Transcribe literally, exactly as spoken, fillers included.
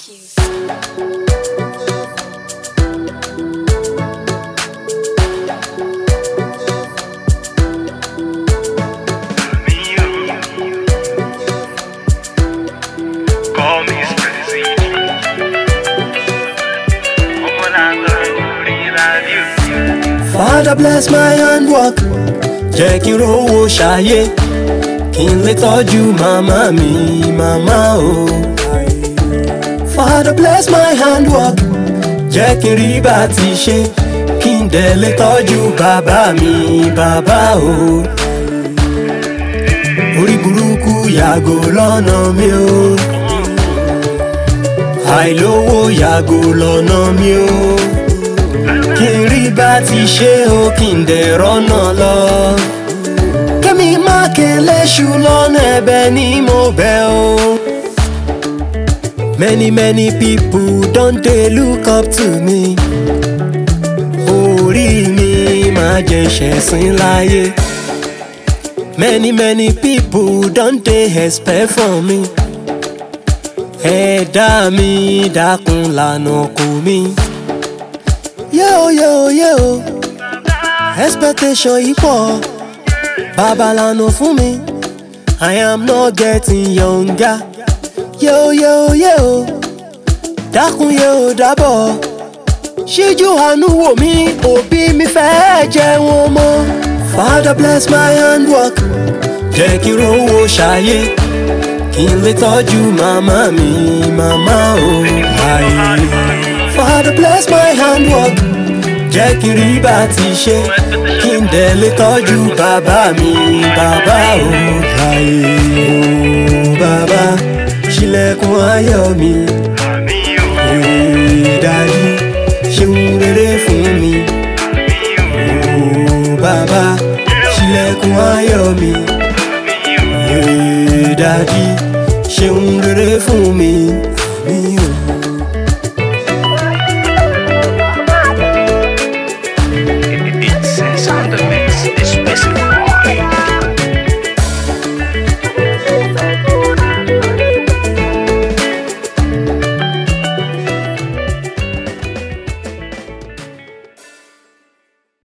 Matthews. Father bless my handwork, jẹ́ kí n rówó ṣayé, kí n lè tọ́jú màmá mi, màmá o. Father bless my handwork, jẹ́ kí n rí bá ti ṣe, kí n dẹ̀ lè tọ́jú bàbá mi, bàbá o. Orí burúkú yàgò lọ́nà mi o, àìlówó yàgò lọ́nà mi o. Kí n rí bá ti ṣe o, kí n dẹ̀ rọ́nà lọ. Kẹ́mi má kélé ṣù lọ́nà ẹ̀bẹ̀ ni mo bẹ̀ o. Many many people don dey look up to me. Orí mi máa jẹ́ ṣẹ̀sín láyé. Many many people don dey expect from me. Ẹ̀dá mi dákun lànà kò mí. Yo yo yo, expectation yìí pọ̀, bàbá lànà fún mi. I am not getting younger. Yo yo yo, dákun yo dábọ̀, ṣíjú àánú wò mí, òbí mi fẹ́ jẹun ọmọ. Father bless my handwork, jẹ́ kí n rówó ṣayé, kí n lè tọ́jú màmá mi, màmá o. Father bless my handwork, jẹ́ kí n rí bá ti ṣe, kí n dẹ̀ lè tọ́jú bàbá mi, bàbá o. Láyé o bàbá, ṣílẹ̀kùn ayọ̀ mi. Dájú, ṣeun rere fún mi. O bàbá, ṣílẹ̀kùn ayọ̀ mi. Dájú, ṣeun rere fún mi.